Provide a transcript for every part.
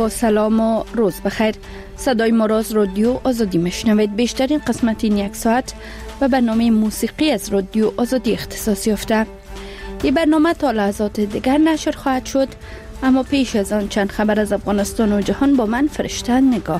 با سلام و روز بخیر. صدای ما را از رادیو آزادی میشنوید. بیشترین قسمت این یک ساعت و برنامه موسیقی از رادیو آزادی اختصاص یافته. این برنامه تا لحظات دیگر نشر خواهد شد، اما پیش از آن چند خبر از افغانستان و جهان با من فرشته نگاه.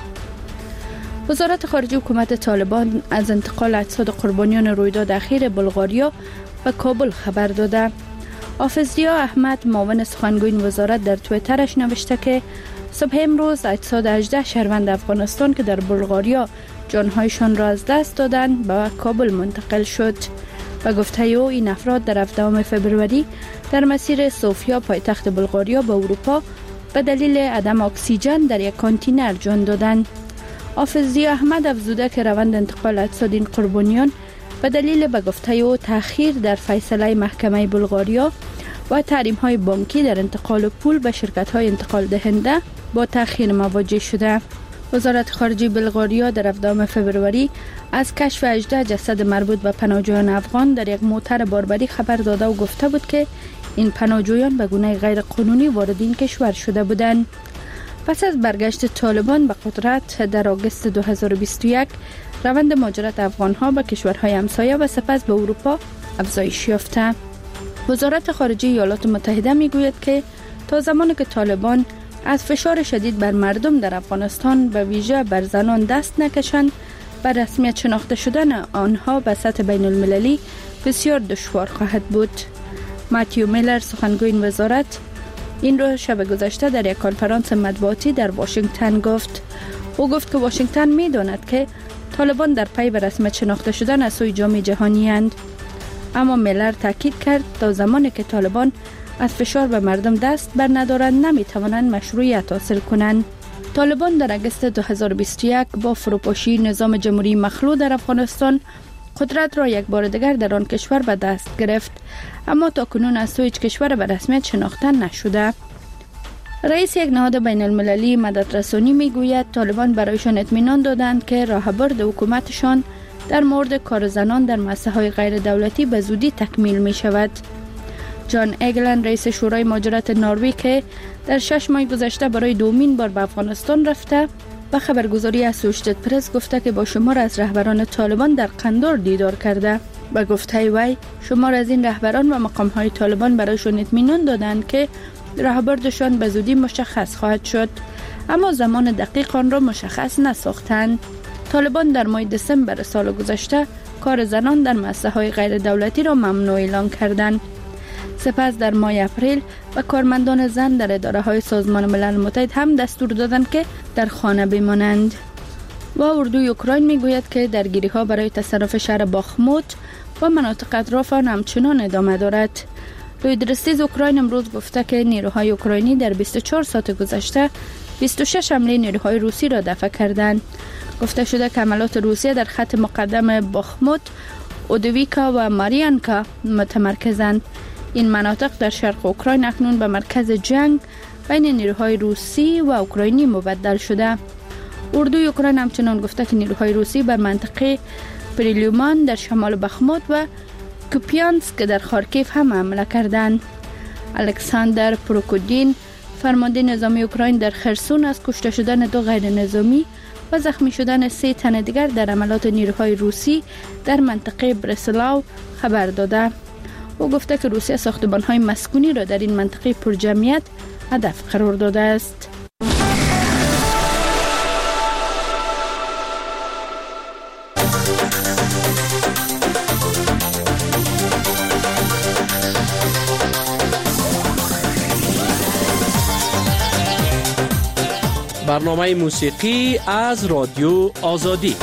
وزارت خارجه حکومت طالبان از انتقال اجساد قربانیان رویداد اخیر بلغاریا و کابل خبر داده. حافظیا احمد معاون سخنگوی وزارت در توییترش نوشته که صبح امروز اجساد 18 شهروند افغانستان که در بلغاریا جانهایشان را از دست دادند به کابل منتقل شد و گفته او این افراد در 17 فبروری در مسیر سوفیا پایتخت بلغاریا به اروپا به دلیل عدم اکسیژن در یک کانتینر جان دادند. حافظیا احمد افزوده که روند انتقال اجساد این قربانیان به دلیل به گفته او تأخیر در فیصله محکمه بلغاریا و تحریم‌های بانکی در انتقال پول به شرکت‌های انتقال دهنده با تأخیر مواجه شده. وزارت خارجه بلغاریا در 17 فبروری از کشف 18 جسد مربوط به پناهجویان افغان در یک موتر باربری خبر داده و گفته بود که این پناهجویان به گونه غیر قانونی وارد این کشور شده بودند. پس از برگشت طالبان به قدرت در آگوست 2021 روند مهاجرت افغان‌ها به کشورهای همسایه و سپس به اروپا افزایش یافته. وزارت خارجه ایالات متحده میگوید که تا زمانی که طالبان از فشار شدید بر مردم در افغانستان به ویژه بر زنان دست نکشند، بر رسمیت شناخته شدن آنها به سطح بین المللی بسیار دشوار خواهد بود. ماتیو میلر سخنگوی این وزارت این را شب گذشته در یک کنفرانس مطبوعاتی در واشنگتن گفت. او گفت که واشنگتن می‌داند که طالبان در پی به رسمیت شناخته شدن از سوی جامعه جهانی اند، اما میلر تاکید کرد تا زمانی که طالبان از فشار به مردم دست بر ندارند نمی‌توانند مشروعیت حاصل کنند. طالبان در آگوست 2021 با فروپاشی نظام جمهوری مخلوع در افغانستان قدرت را یک بار دیگر در آن کشور به دست گرفت، اما تاکنون از سوی هیچ کشور به رسمیت شناخته نشده. رئیس یک نهاد بین المللی مدد رسانی میگوید طالبان برایشان اطمینان دادند که راهبرد حکومتشان در مورد کار زنان در مؤسسه‌های غیر دولتی به زودی تکمیل می شود. جان ایگلند رئیس شورای مهاجرت نروژ که در 6 ماه گذشته برای دومین بار به افغانستان رفته و خبرگزاری اسوشیتد پرس گفته که با شمار از رهبران طالبان در قندار دیدار کرده. به گفته وی شمار از این رهبران و مقام‌های طالبان برایشان اطمینان دادند که راهبردشان به زودی مشخص خواهد شد، اما زمان دقیق آن را مشخص نساختند. طالبان در ماه دسامبر سال گذشته کار زنان در مؤسسه‌های غیر دولتی را ممنوع اعلام کردند. سپس در ماه اپریل و کارمندان زن در اداره‌های سازمان ملل متحد هم دستور دادند که در خانه بمانند. و اردوی اوکراین میگوید که درگیری‌ها برای تصرف شهر باخموت و مناطق اطراف آن همچنان ادامه دارد. رویدرسیز اوکراین امروز گفته که نیروهای اوکراینی در 24 ساعت گذشته 26 حمله نیروهای روسی را دفع کردند. گفته شده که حملات روسیه در خط مقدم باخموت، اودویکا و ماریانکا متمرکزند. این مناطق در شرق اوکراین اکنون به مرکز جنگ بین نیروهای روسی و اوکراینی مبدل شده. اردوی اوکراین همچنان گفته که نیروهای روسی بر منطقه پریلیومان در شمال باخموت و کوپیانسک در خارکیف هم حمله کردند. الکساندر پروکودین فرمانده نظامی اوکراین در خرسون از کشته شدن 2 غیر نظامی و زخمی شدن 3 تن دیگر در حملات نیروهای روسی در منطقه برسلاو خبر داده. او گفته که روسیه ساختمان‌های مسکونی را در این منطقه پرجمعیت هدف قرار داده است. برنامه موسیقی از رادیو آزادی.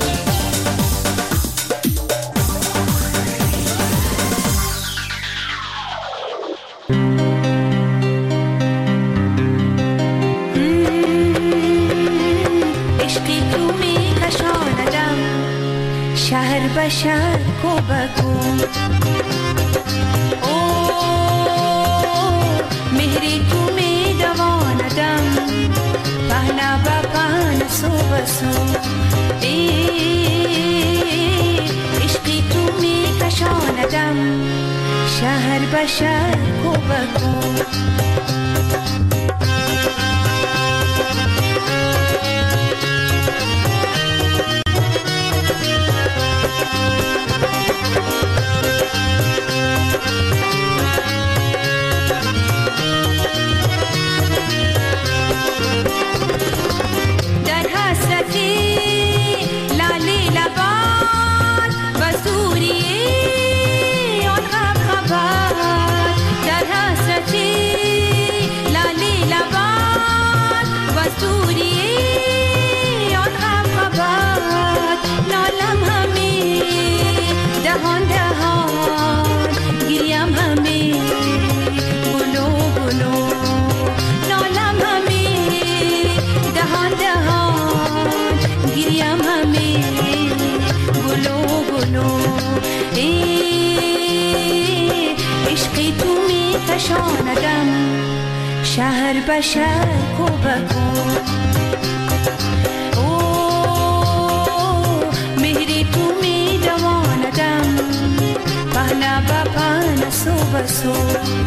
شهر بشر کو بکو او مهری تو می دواندم پهنا با پهن سو بسو عشقی تو می کشاندم شهر بشر کو بکو فشاندم شهر به شهر کو بکن مهری تو می دواندم پهنا با پهنا سو بسو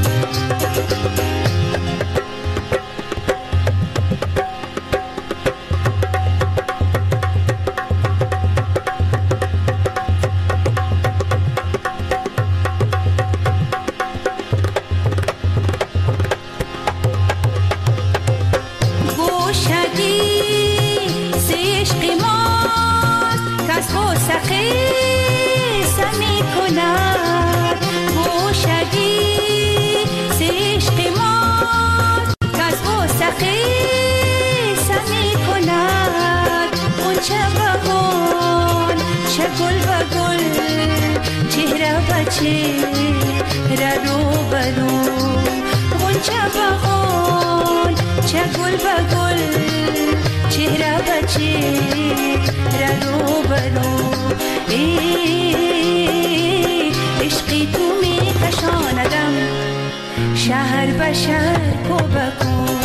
عشقی تو می فشاندم شهر به شهر کو بکن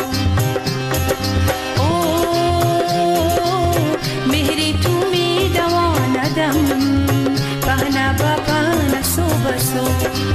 مهری تو می دواندم پهنا با پهنا سو بسو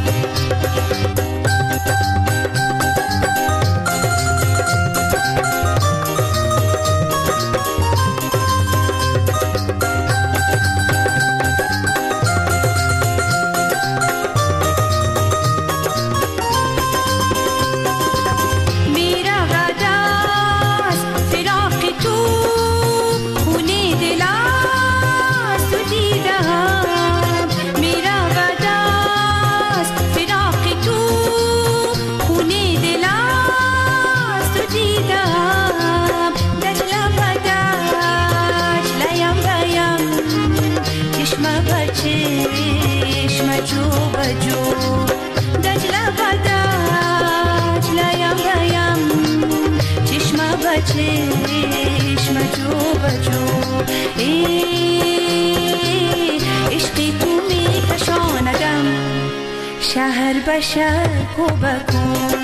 عشقی تو می فشاندم شهر به شهر کو بکن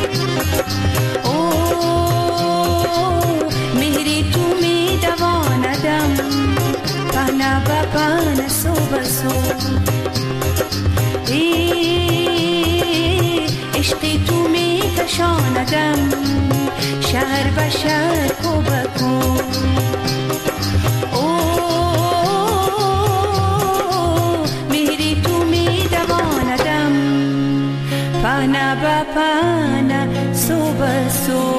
مهری تو می دواندم پهنا با پهنا سو بسو عشقی تو می فشاندم شهر به شهر کو بکن مهری تو می دواندم پهنا با پهنا سو بسو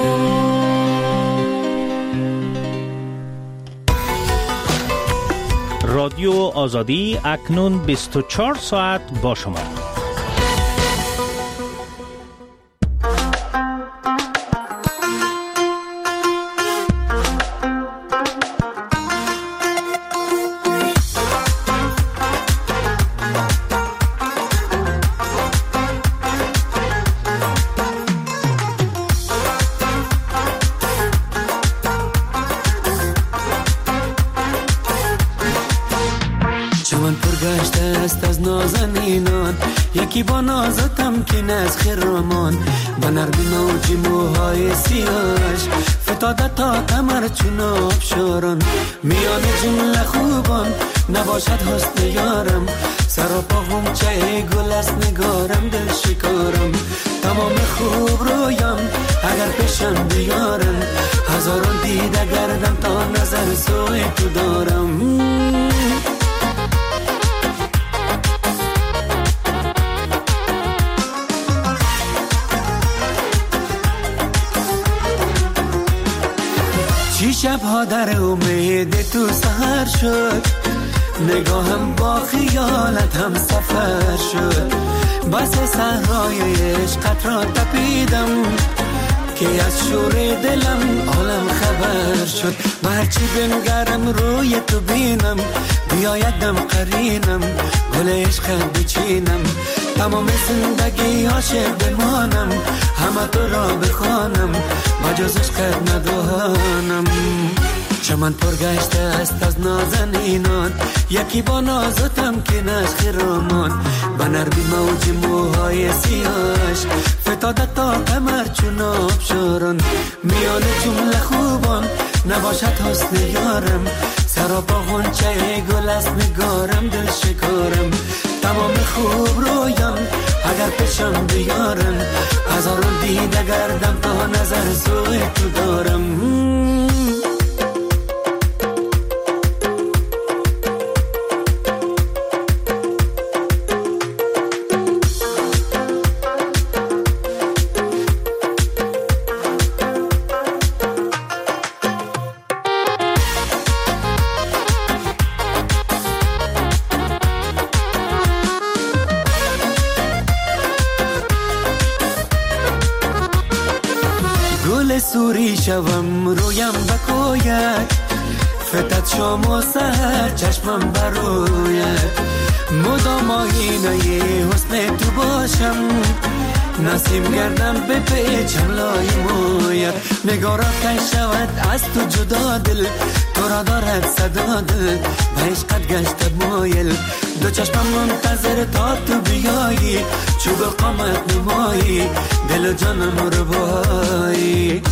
رادیو آزادی اکنون 24 ساعت با شما. یکی با نازتم که نز خرامان با نرمی موجی موهای سیاش فتاده تا کمر چون آبشاران میان جمله خوبان نباشد حسن یارم سر و پاهم چه گل است نگارم دل شکارم تمام خوب رویم اگر پیشم بیارم هزاران دیده گردم تا نظر سوی تو دارم شبها در امید تو سهر شد، نگاهم با خیالت هم سفر شد. بس صحرای عشقت را تپیدم که از شور دلم عالم خبر شد. برچی بنگرم روی تو بینم، بیایدم قرینم گل عشقت بچینم. تمام زندگی عاشق بمانم، همه تو را بخوانم مجاز عشقت ندانم. چمن پر گشته است از نازنینان، یکی با نازتم که نشخ رامان. به نرمی موج موهای سیاهش فتاده تا کمر چون آبشاران. میان جمله خوبان نباشد حسن یارم، سراپا غنچه گل است نگارم دل شکارم. تمام خوب رویان اگر پیشم بیارم، هزاران دیده گردم تا نظر سوی تو دارم. سوری شوم رویم بکوید، فتت شام و سهر چشمم بروید. مدام آینه حسن تو باشم، نسیم گردم به پیچم لای موید. نگارا کن شود از تو جدا دل، تو را دارد صدا دل به عشقت گشت مایل. دو چشمم منتظر تا تو بیایی، چوب قامت نمایی دل و جانم رو بایی.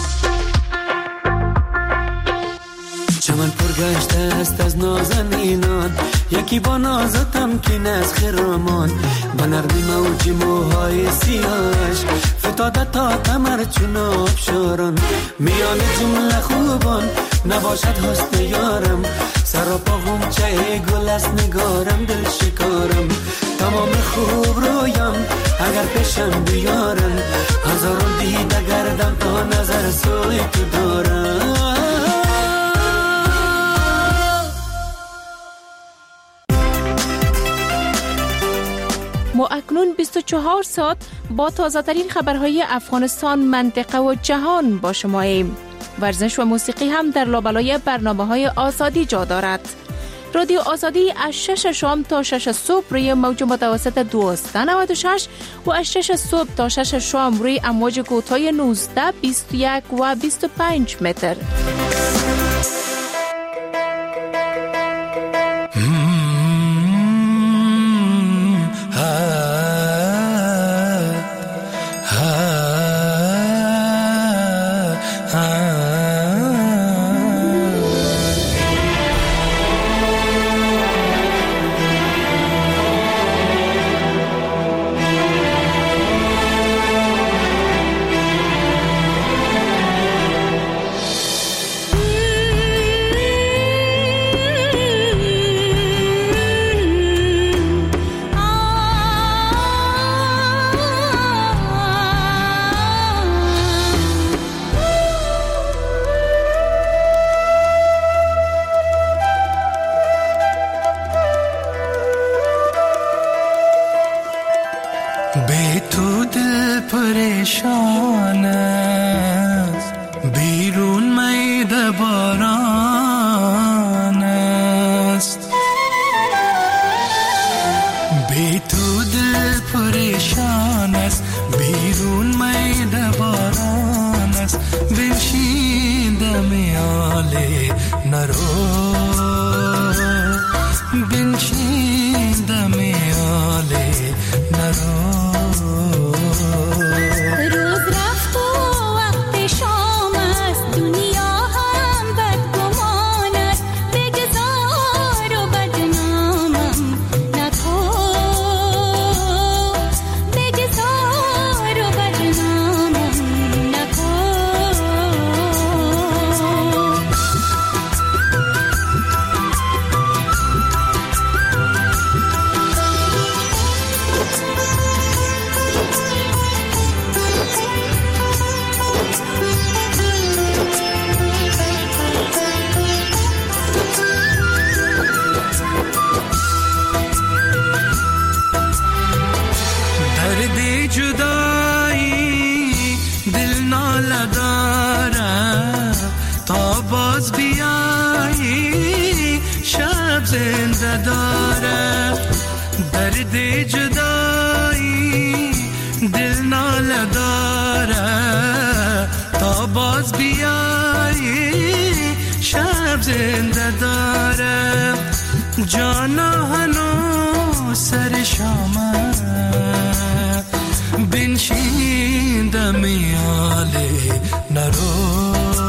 چمن پر گشته است از نازنینان، یکی با نازتم که نسخ رامان. به نرمی موج موهای سیاهش فتاده تا کمر چون آبشاران. میان جمله خوبان نباشد حسن یارم، سراپا غنچه گل است نگارم دل شکارم. تمام خوب رویم اگر پیشم بیارم، هزاران دیده گردم تا نظر سوی تو دارم. ما اکنون 24 ساعت با تازه‌ترین خبرهای افغانستان، منطقه و جهان با شماییم. ورزش و موسیقی هم در لابلای برنامه‌های آزادی جا دارد. رادیو آزادی از 6 شام تا 6 صبح روی موج متوسط 1296 و از 6 صبح تا 6 شام روی امواج کوتاه 19، 21 و 25 متر. بی تو دل پریشان است، بیرون میده باران است. بی تو دل پریشان است، بیرون میده باران است. بنشینده میاله نرو، بنشینده میاله نرو. جدایی دل ناله داره تا باز بیایی شب زنده داره درد جدایی دل ناله داره تا باز بیایی شب زنده داره جانا هنو سر شامه بنشین دمیاله نرو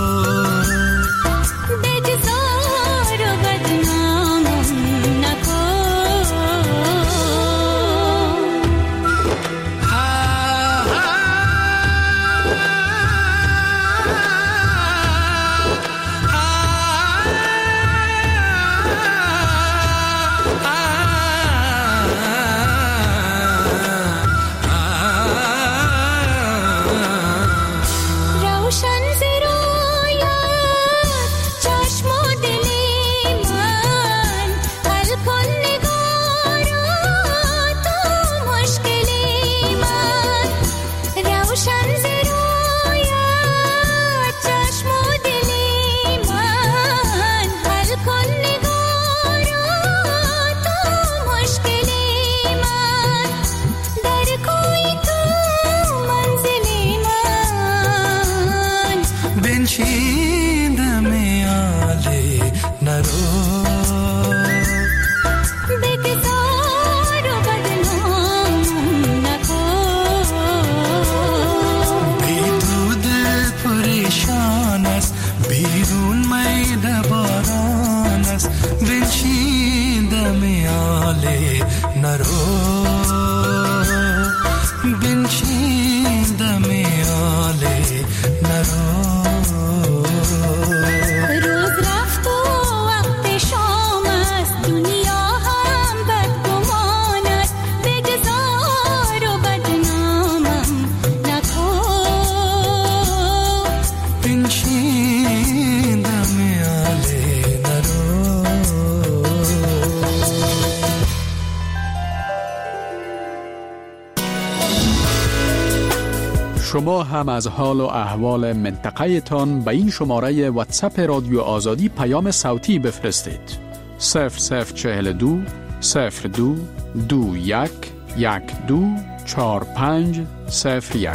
شما هم از حال و احوال منطقه تان به این شماره واتساپ رادیو آزادی پیام صوتی بفرستید. 0042 02 21 12 45 01.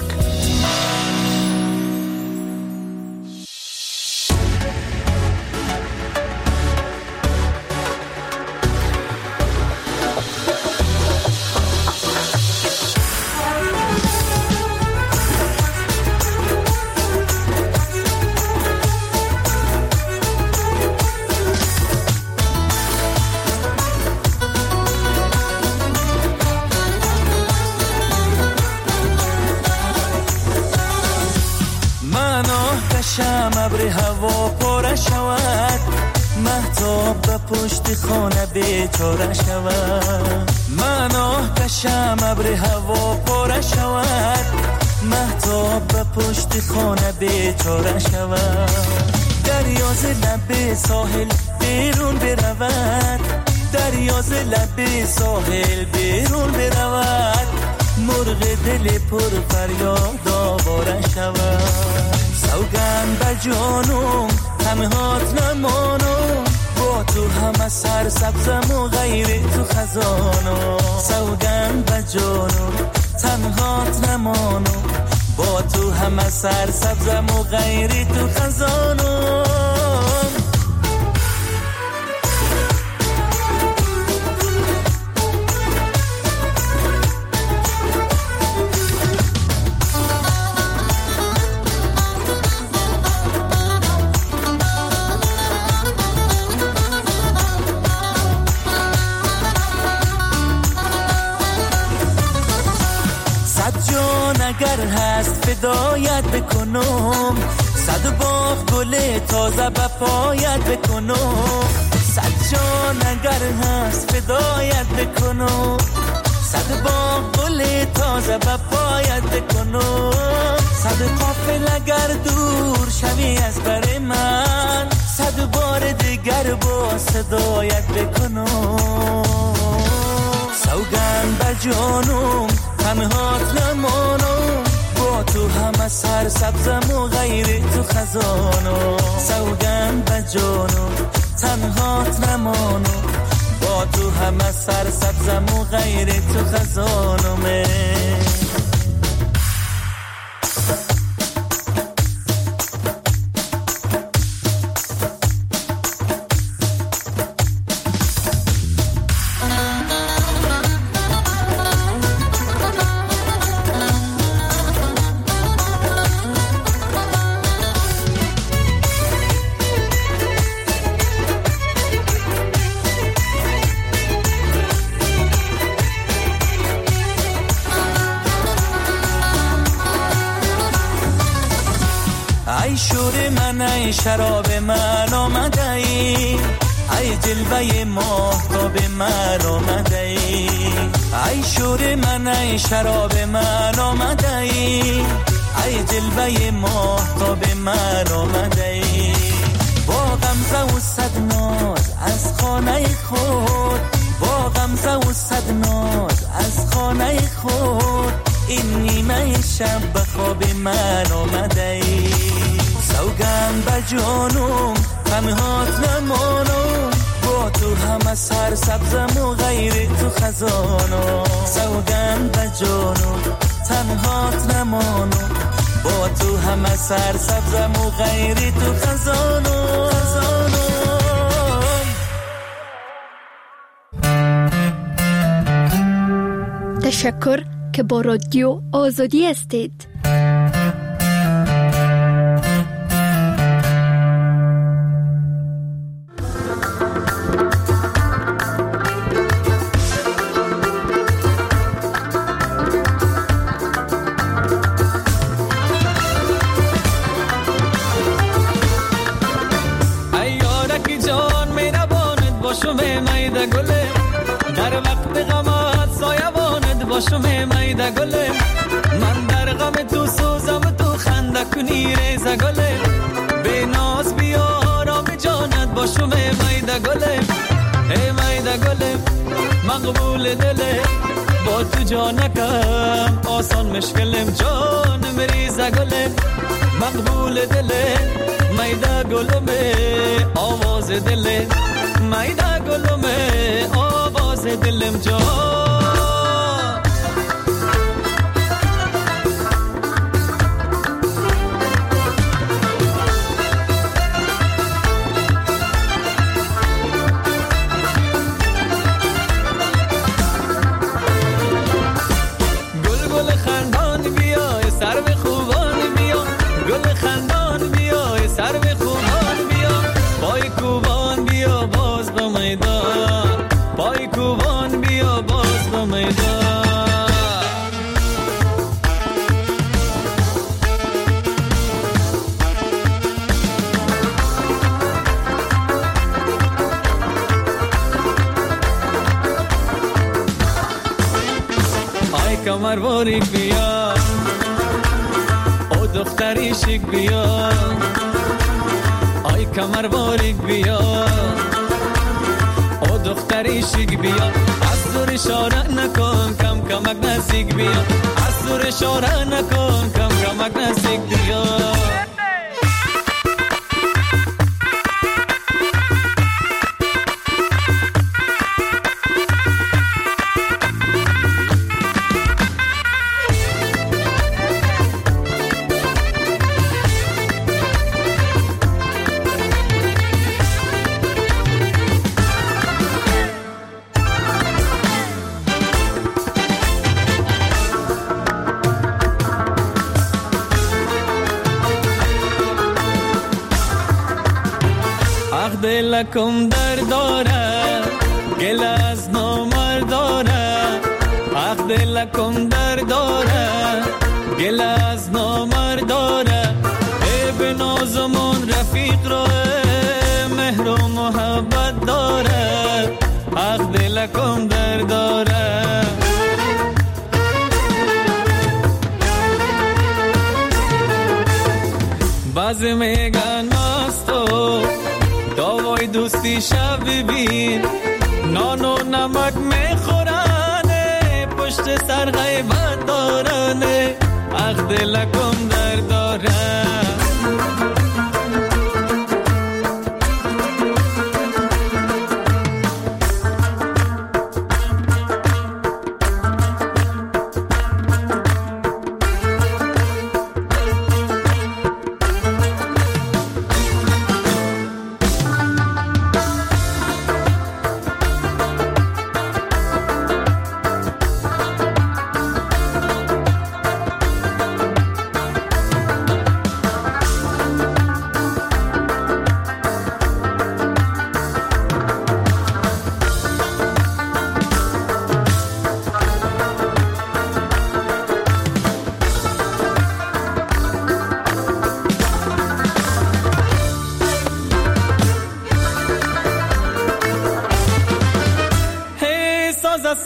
ابر هوا پاره شود مهتاب به پشت خانه بیچاره شود من آه کشم ابر هوا پاره شود مهتاب به پشت خانه بیچاره شود دریا ز لب ساحل بیرون برود دریا ز لب ساحل بیرون برود مرغ دل پر فریاد آواره شود سوگند به جانم همه هات نمانم با تو همه سر سبزم و غیر تو خزانم سوگند به جانم تنهات نمانم با تو همه سر سبزم و غیر تو خزانم اگر هست فدایت بکنم صد باغ گل تازه به پایت بکنم صد جان اگر هست فدایت بکنم صد باغ گل تازه به پایت بکنم صد قافل اگر دور شوی از بر من صد بار دیگر با صدایت بکنم سوگند بر جانم همه هات نمانم سرسبزم و غیر تو خزانو، سوگند به جانو تنهات نمانو، با تو همه سرسبزم و غیر تو خزانومه. ای شور من ای شراب من آمده ای، ای جلوه ماهتاب من آمده ای، ای شور من ای شراب من آمده ای، ای جلوه ماهتاب من آمده ای. با غمزه و صد ناز از خانه خود، با غمزه و صد ناز از خانه خود، این نیمه شب به خواب من آمده ای. سوگند به جانم تنهات نمانم، با تو همه سر سبزم و غیر تو خزانم، سوگند به جانم تنهات نمانم، با تو همه سر سبزم و غیر تو خزانم. تشکر که با رادیو آزادی هستید. باشم میده گله، من در غم تو سوزم تو خنده کنی ریزه گله، به ناز بیا آرام جانت باشم میده گله، ای میده گله مقبول دله، با تو جانکم آسان مشکلم جان مریزه گله، مقبول دله میده گلم آواز دله، میده گلم آواز دلم جان. کمر باریک بیا او دختری شیک بیا، آی کمر باریک بیا او دختری شیک بیا، از دور اشاره نکن کم کمک نزدیک بیا، از دور اشاره نکن کم کمک نزدیک بیا. دلکم در داره گل از نامرد داره، حق دلکم در داره گل از نامرد داره، ای به نازمون رفیق را مهر و محبت داره، حق دلکم در داره. بعضی میگن مستو داوای دوستی شب ببین، نان و نمک میخورنه پشت سر غیبت دارنه، حق دلکم در داره.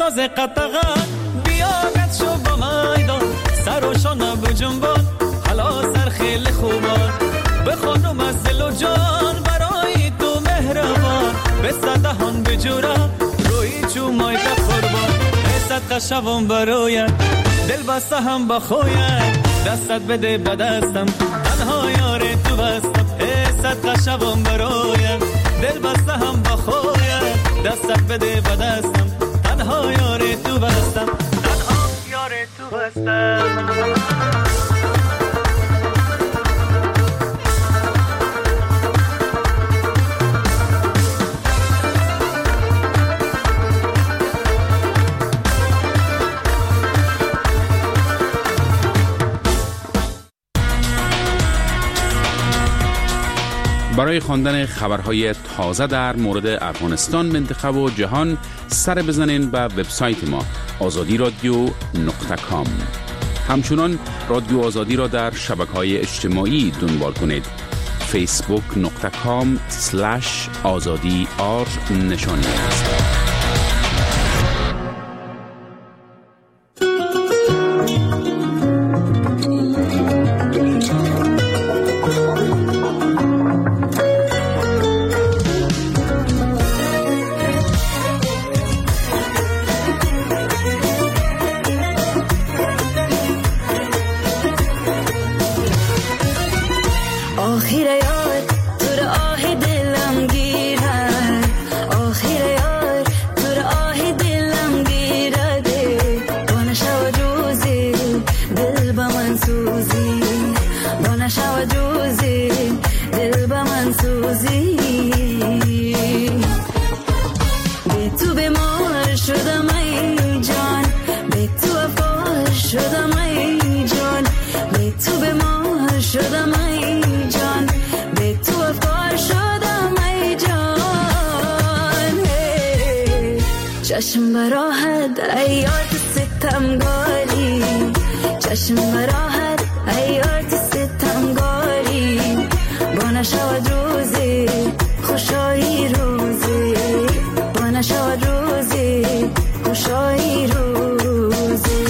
ناز قطغان بیاگت شو با میدان سر و شانه بجنبان حالا سر خیلی خوبان بخونم از دل و جان برای تو مهربان به صدهان بجورم روی چو مایده قربان صدقه شوم برایت دل بسته هم با خویت دستت بده به دستم تنها یار تو بستم صدقه شوم برایت دل بسته هم با خویت دستت بده به دستم تنها یار تو بستم تنها یار تو بستم برای خواندن خبرهای تازه در مورد افغانستان، منطقه و جهان سر بزنین به وبسایت ما azadiradio.com. همچنان رادیو آزادی را در شبکه‌های اجتماعی دنبال کنید. facebook.com/azadi_r نشانی است. چشم براحت ایات ستمگاری چشم براحت ایات ستمگاری بانه شود روزی خوشایی روزی بانه شود روزی خوشایی روزی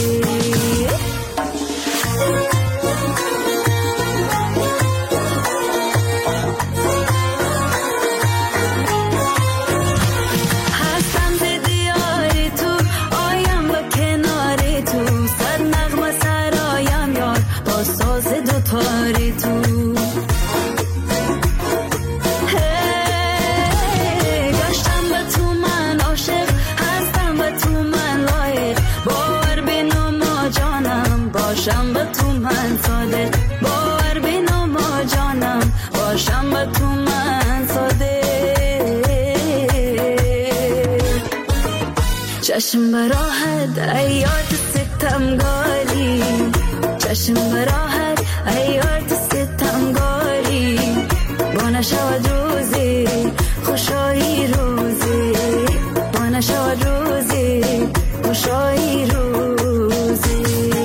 پاری تو گشتم به تو من عاشق هستم به تو من لایق باور بینو ما جانم باشم به تو من صادق باور بینو ما جانم باشم به تو من صادق چشم براحت ایات ستمگاری چشم براحت ایات ستمگاری بانه شود روزی خوشایی روزی بانه شود روزی خوشایی روزی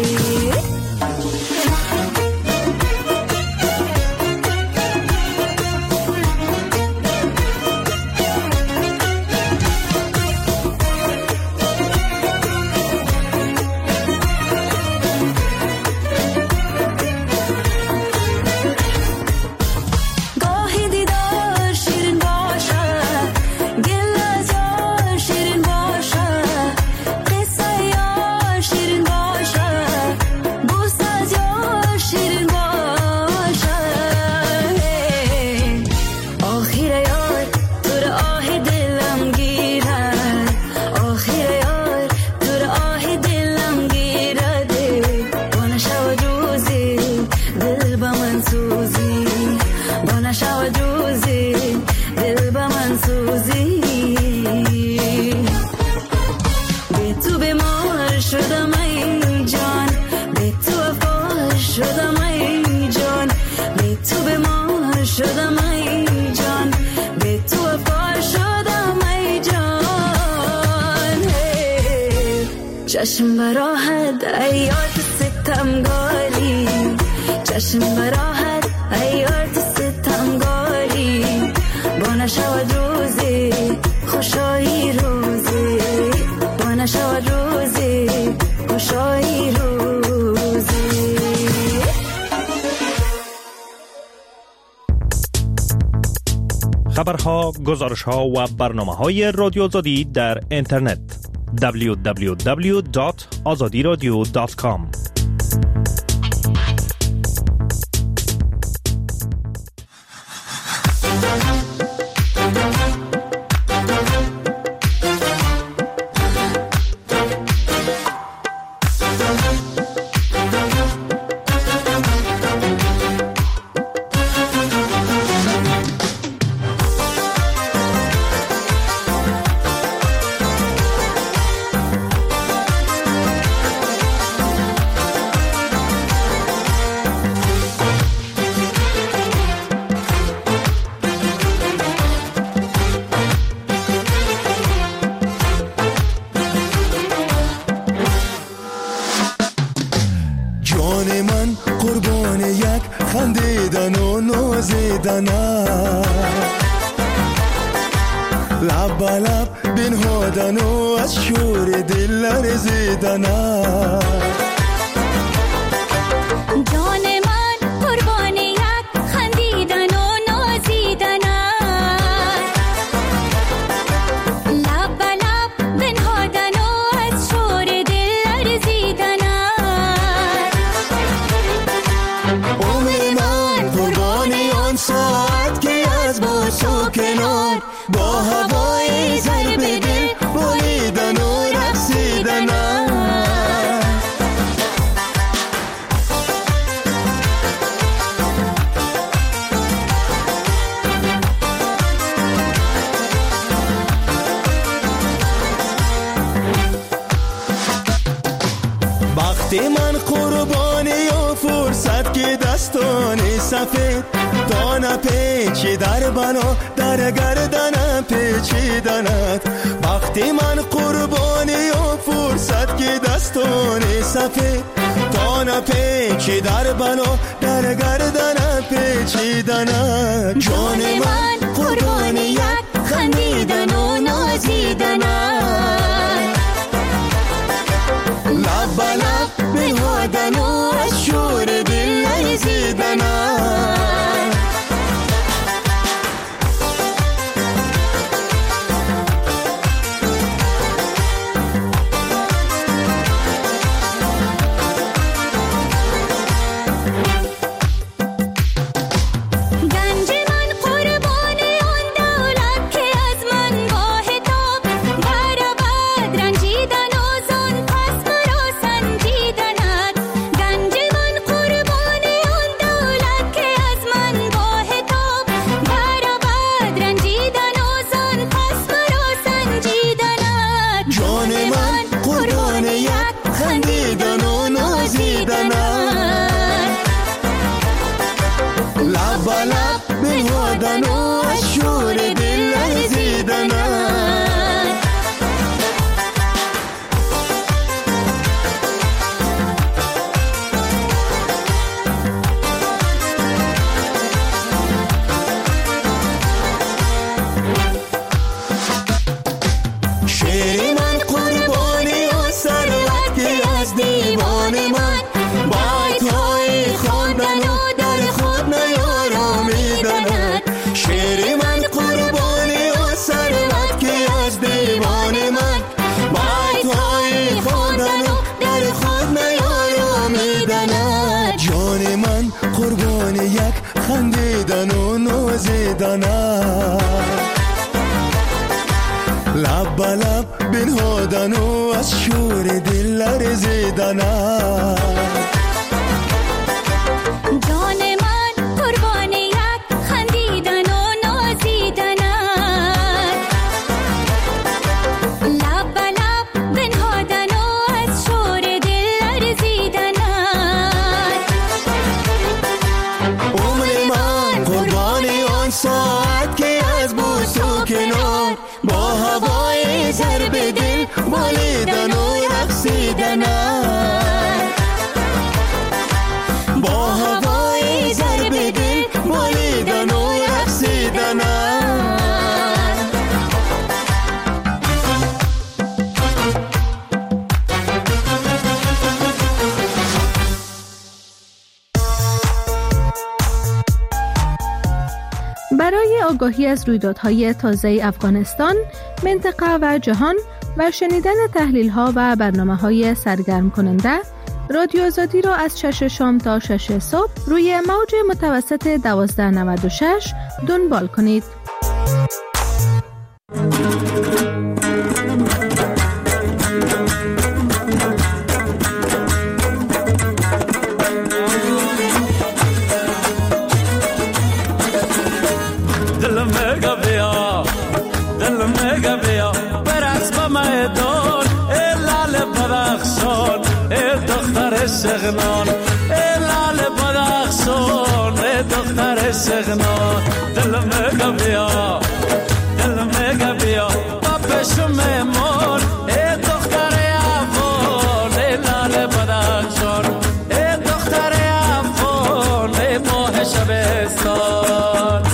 چشم براحت ایات ستمگاری چشم براحت ایات ستمگاری بانه شود روزی خوشایی روزی بانه شود خبرها، گزارشها و برنامه‌های رادیو آزادی در اینترنت www.azadiradio.com. من قربانی و فرصت که دستانی سفید دانه پیچی در بنا در گردن پیچیدنت. وقتی من قربانی و فرصت که دستانی سفید دانه پیچی در بنا در گردن پیچیدنت. جان من قربانی یک خندیدن و نازیدنت. لب لب بنهادن و از شور دل لرزیدنت. لب لب بنهادن و از شور دل لرزیدنت. جان من قربان یک خندیدن و نازیدنت. لب لب بنهادن و از شور دل لرزیدنت. عمر من قربان آن ساعت که از بوس و کنار با هوای ضرب دل بالیدن و رقصیدنت. برای آگاهی از رویدادهای تازه افغانستان، منطقه و جهان و شنیدن تحلیل‌ها و برنامه‌های سرگرم کننده، رادیو آزادی را از 6 شام تا 6 صبح روی موج متوسط 1296 دنبال کنید. سغنان لال بدخشان دختر سغنان دل مگا بیا پاپشو میمون دختر افغان لال بدخشان دختر افغان ماه شبستان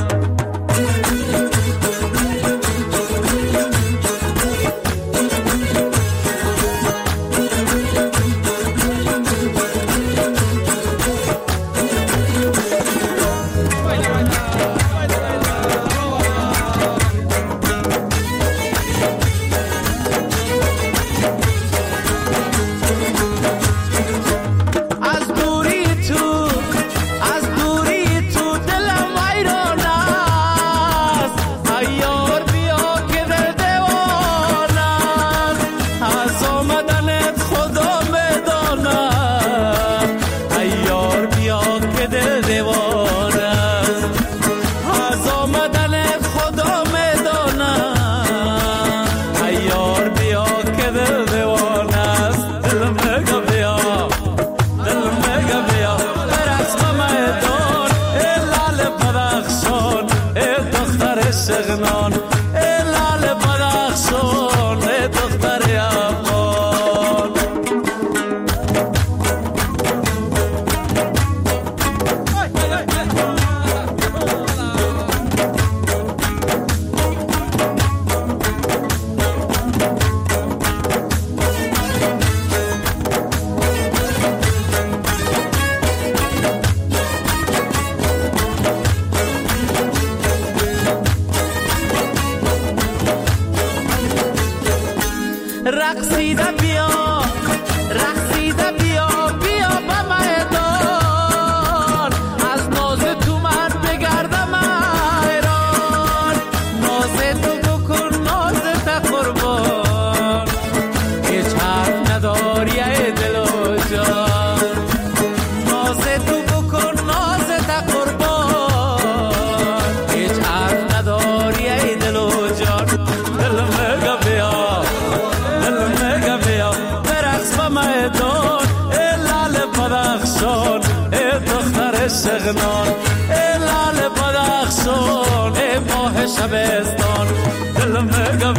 سغنان لال بدخشان دختر افغان رقصیده بیا بیا به میدان از ناز تو من بگردم ایران ناز تو بکن ناز تا قربان هیچ حرف نداری ای دل و جان ناز تو بکن ناز تا قربان هیچ حرف نداری ای دل و جان دل مگا بیا برقص با میدان لال بدخشان دختر سغنان لال بدخشان ماه شبستان دل مگا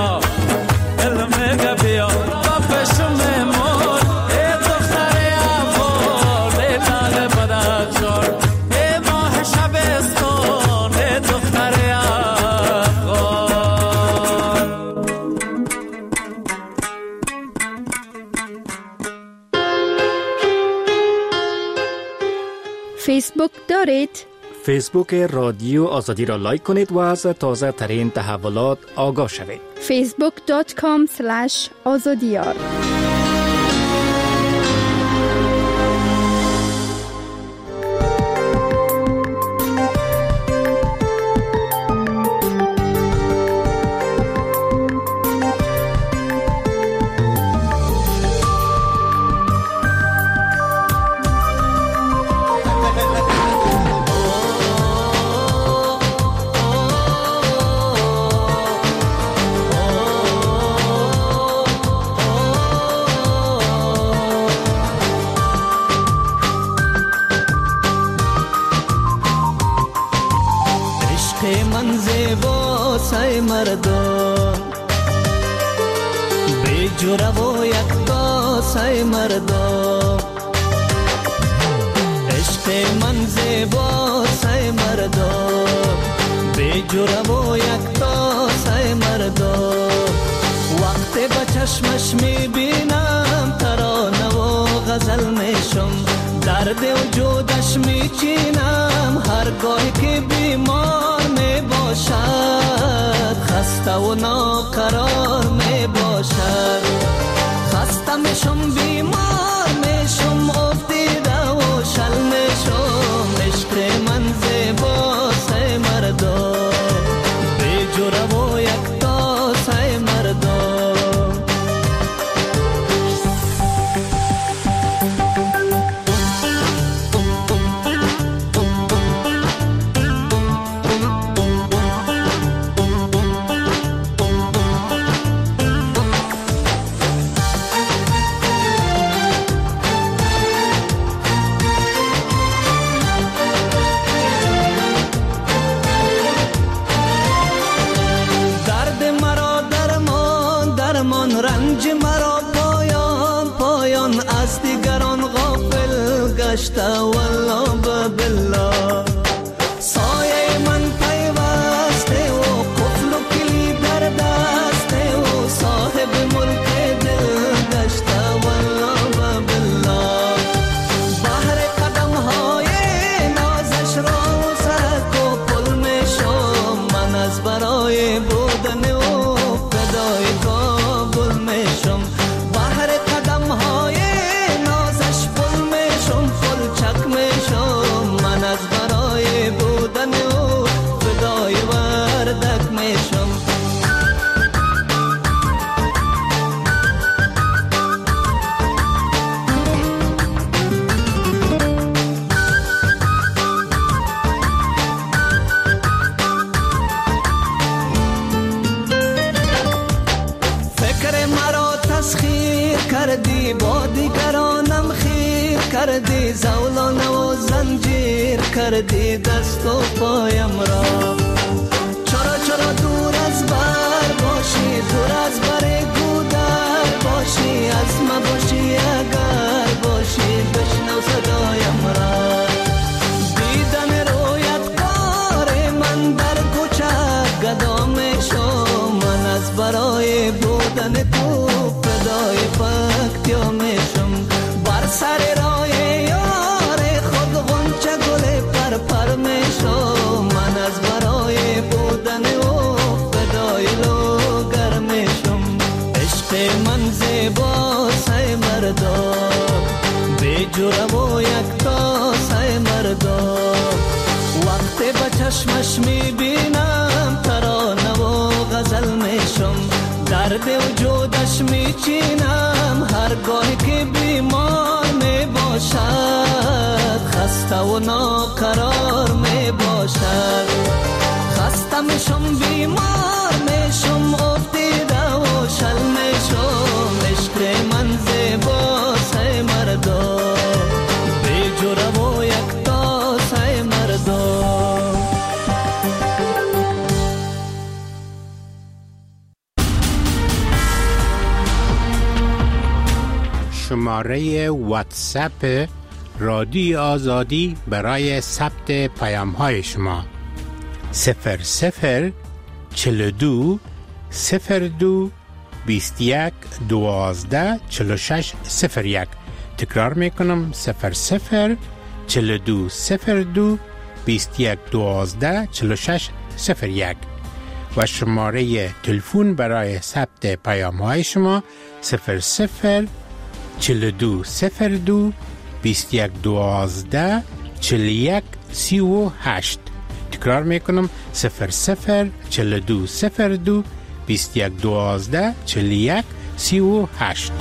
بیا پاپشو میمون دختر افغان لال بدخشان ماه شبستان دختر افغان فیسبوک دارید؟ فیسبوک رادیو آزادی را لایک کنید و از تازه ترین تحولات آگاه شوید. facebook.com/azadiyar مردم به جوره و یک داسه مردم عشق من زیباسه مردم به جوره و یک داسه مردم وقتی با چشمش میبینم ترانه و غزل میشم درد وجودش میچینم هر گاهی که بیمار خسته و ناقرار می باشد. خسته میشم بیمار میشم افتیده و شل میشم. عشق من زیباست ای مردا بی جوره و یکتاست ای مردا. رنج مرا پایان پایان از دیگران غافل گشته والله بالله. سایه من پیوسته و قفل و کلید در دسته و صاحب ملک دل گشته والله بالله. بحر قدم های نازش را سرک و پل می شم من از برای بودن و فدای کابل میشم. بحر قدم های نازش پل میشم پل چک میشم من از برای بودن و فدای وردک میشم. کردی با دیگرانم خیر کردی زولانه و زنجیر کردی دست و پایم را. چرا چرا دور از بر باشی دور از بر گودر باشی از ما باشی اگر باشی بشنو صدایم را. دیدن رویت کار من در کوچه گدا میشم من از برای بودن تو فدای پکتیا میشم. بر سر راه یار خود غنچه گل پر پر میشم من از برای بودن و فدای لوگر میشم. عشق من زیباست ای مردا بی جوره و یکتاست ای مردا. وقتی به چشمش میبینم ترانه و غزل میشم. درد وجودش میچینم هر گاهی که بیمار می باشد. خسته و ناقرار می باشد. خسته میشم بیمار میشم افتیده و شل میشم. عشق من زیباست ای مردا بی جوره و یکتاست ای مردا. شماره واتساپ رادیو آزادی برای ثبت پیام های شما 00 42 02 21 12 46 01. تکرار میکنم 00 42 02 21 12 46 01 و شماره تلفن برای ثبت پیام های شما 00 42 02 21 12 41 38. تکرار میکنم 00 42 02 21 12 41 38.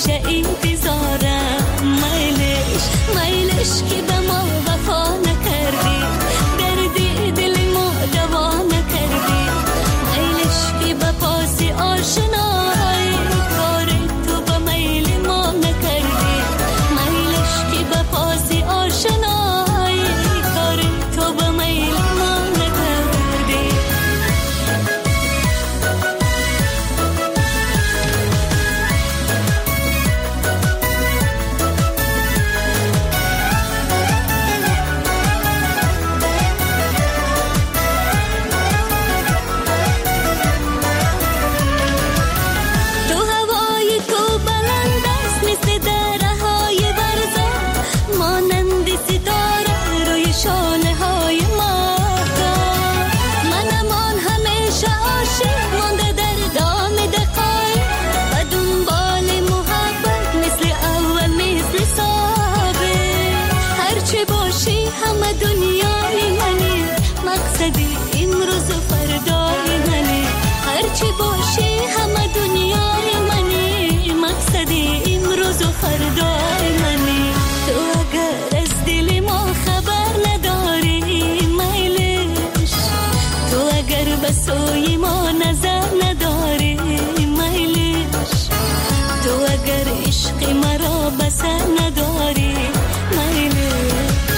همیشه انتظارم. میلش که به ما وفا نکردی، دردی دل ما دوا نکردی. میلش که به پاس آشنایی، کار تو به میل ما نکردی. میلش که به پاس آشنایی، کار تو به میل ما نکردی. سوی ما نظر نداری میلش، تو اگر عشق مرا بسر نداری میلش.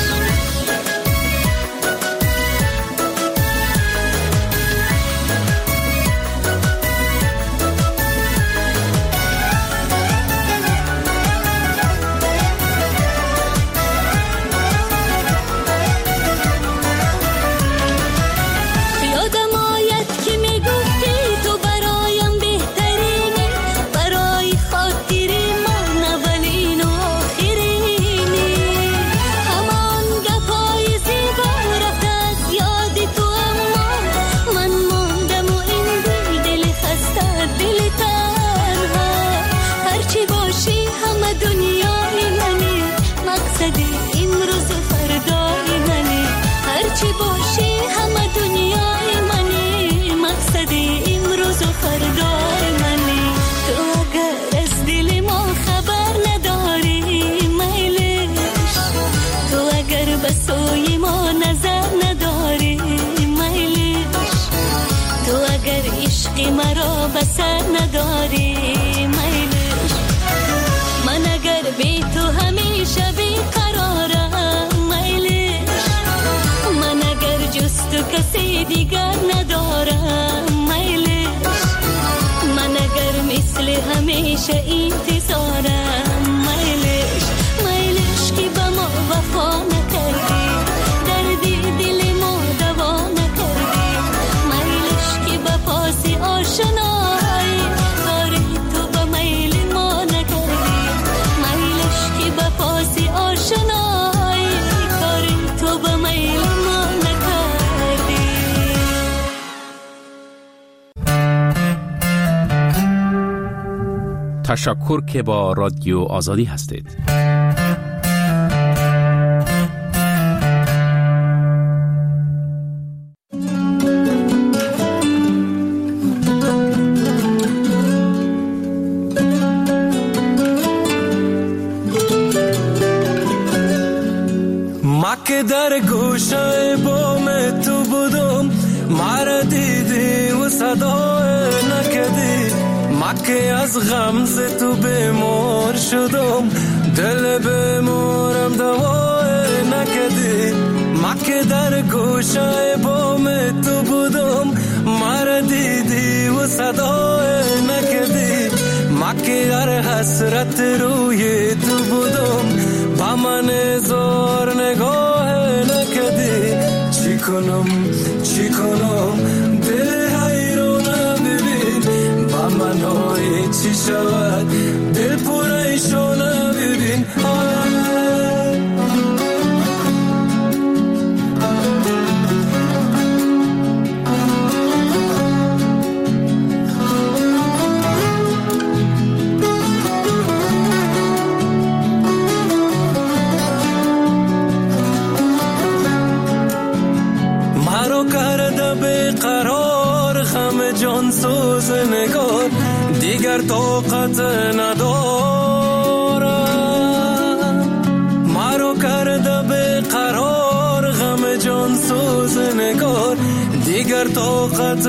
سوی ما نظر نداری میلش، تو اگر عشق مرا بسر نداری میلش. من اگر بی تو همیشه بی قرارم میلش، من اگر جز تو کسی دیگر ندارم میلش. من اگر مثل همیشه انتظارم میلش. میلش که به ما وفا نکردی، دردی دل ما دوا نکردی. میلش که به پاس آشنایی، کار تو به میل ما نکردی. میلش که به پاس آشنایی، کار تو به میل ما نکردی. تشکر که با رادیو آزادی هستید. که در گوشه بام تو بودم، مرا دیدی و صدای نکدی. مکه از غمز تو بیمار شدم، دل بیمارم دوای نکدی. مکه در گوشه بام تو بودم، مرا دیدی و صدای نکدی. مکه در حسرت روی تو بودم، با من زار نگاه نکدی. چی کنم دل حیرانم ببین، با من های چی شود دل پریشانم ببین. قرار خم جان سوز نگار، دیگر طاقت ندارم. دیگر طاقت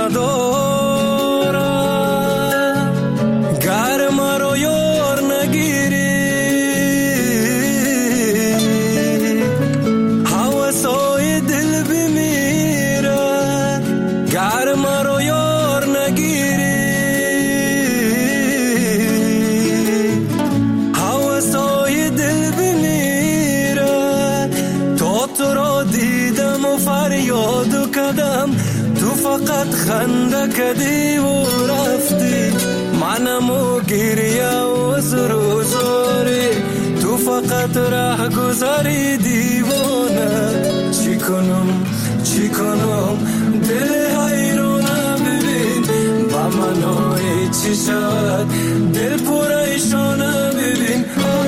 ندارم گر مرا یار نگیری هوسای دل بمیرد گر مرا یار نگیری هوسای دل بمیرد تا تو را دیدم و فریاد کردم تو فقط خنده کردی و رفتی منم و گریه و زروزاری تو فقط ره گذاری دیوانه چی کنم دل حیرانه ببین با منای چی شد دل پریشانه ببین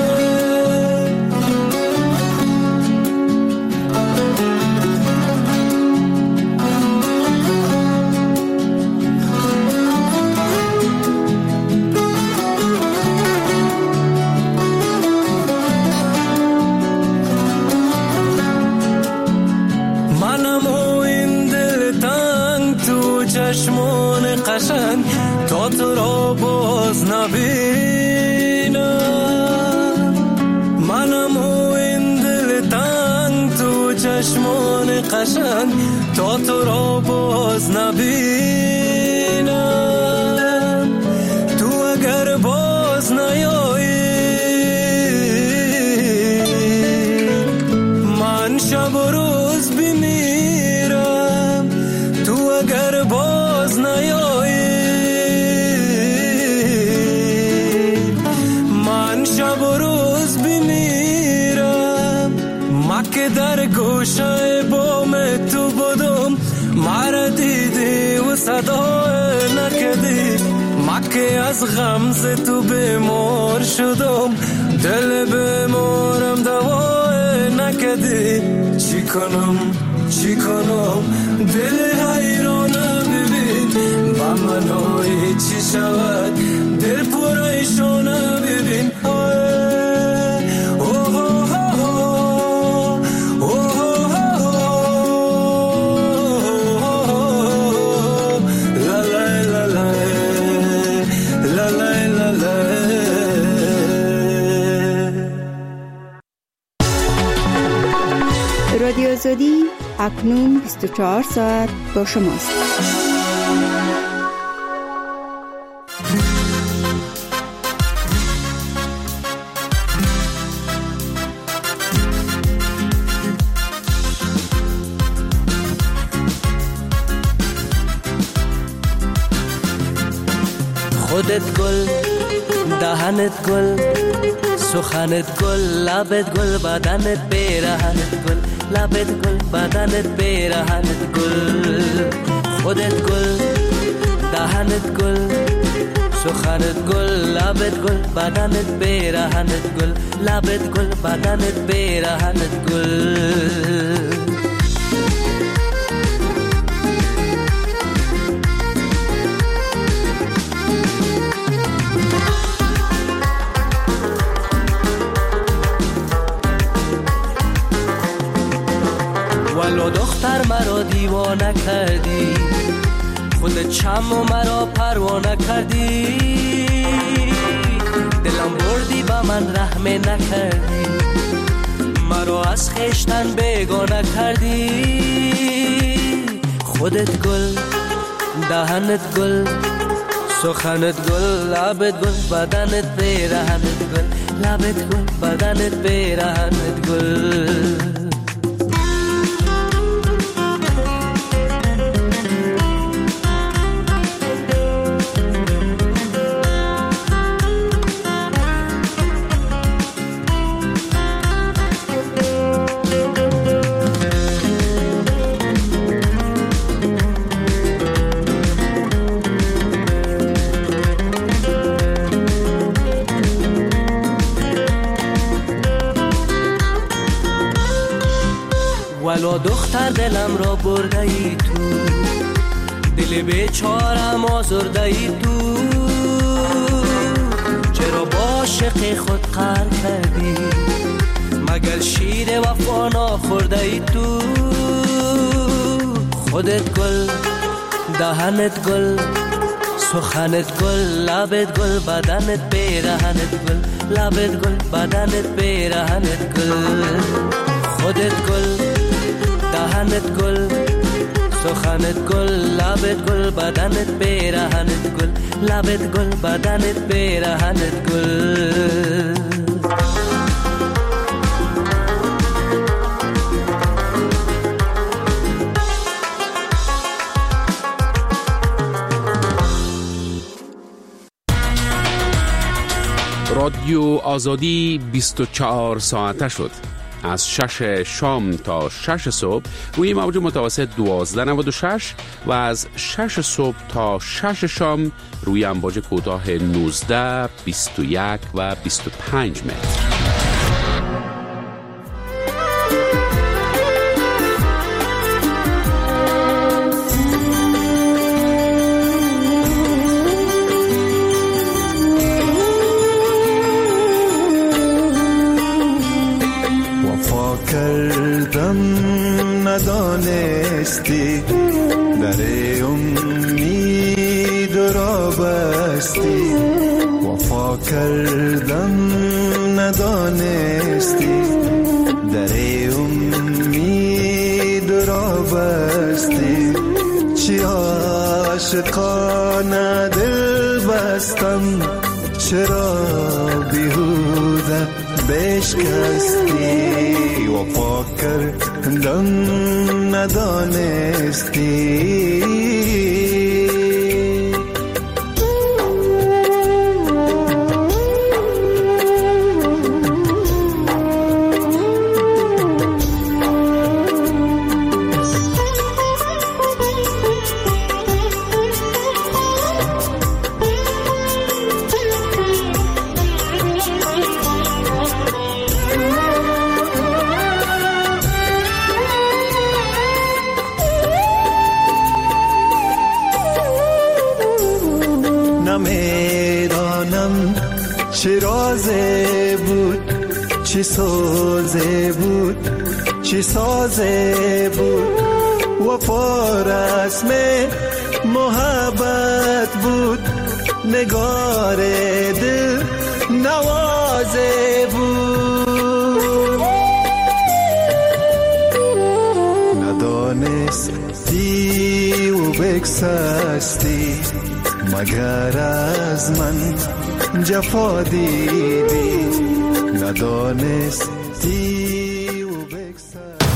چشمان قشنگ تا تو را باز نبینم منم و این دل تنگ تو چشمان قشنگ تا تو را باز نبینم تو اگر باز نیایی من شب و روز بمیرم تو اگر باز نیایی من شب و روز بمیرم مکه در گوشه بام تو بودم مرا دیدی و صدا نکدی مکه از غمز تو بیمار شدم دل بیمارم دوا نکدی چی کنم دل حیرانه ببین با منای چی شود دل پریشانه ببین رادیو آزادی اکنون 24 ساعت با شماست. خودت گل دهنت گل سخنت گل لبت گل بدنت پیرهنت گل لبت گل بدنت پیرهنت گل خودت گل دهنت گل سخنت گل لبت گل بدنت پیرهنت گل لبت گل بدنت پیرهنت گل ولو دختر مرا دیوانه کردی خودت چم و مرا پروانه کردی دلم بردی با من رحم نکردی مرا از خشتن بیگانه کردی خودت گل دهنت گل سخنت گل لبت گل بدنت پیرهنت گل لبت گل بدنت پیرهنت گل ولو دختر دلم را برده ای تو دل بیچارم آزرده ای تو چرا با عاشق خود قهر کردی مگر شیر وفا نخورده ای تو خودت گل، دهنت گل، سخنت گل، لبت گل، بدنت پیرهنت گل، لبت گل، بدنت پیرهنت گل. خودت گل، دهنت گل، سخنت گل، لبت گل، بدنت پیرهنت گل، لبت گل، بدنت پیرهنت گل. رادیو آزادی 24 ساعته شد. از 6 شام تا 6 صبح روی موج متوسط 1296 و از 6 صبح تا 6 شام روی امواج کوتاه 19، 21 و 25 متر. ندانستی در امید را بستی، وفا کردم ندانستی در امید را بستی. چی عاشقانه دل بستم، چرا بیهوده بشکستی. وفا کردم ندانستی. نمیدانم چه رازه بود، چه سازه بود، چه سازه بود. وفا رسم محبت بود، نگار دل نوازه بود. ندانستی و بگسستی، مگر از من جفا دیدی. ندانستی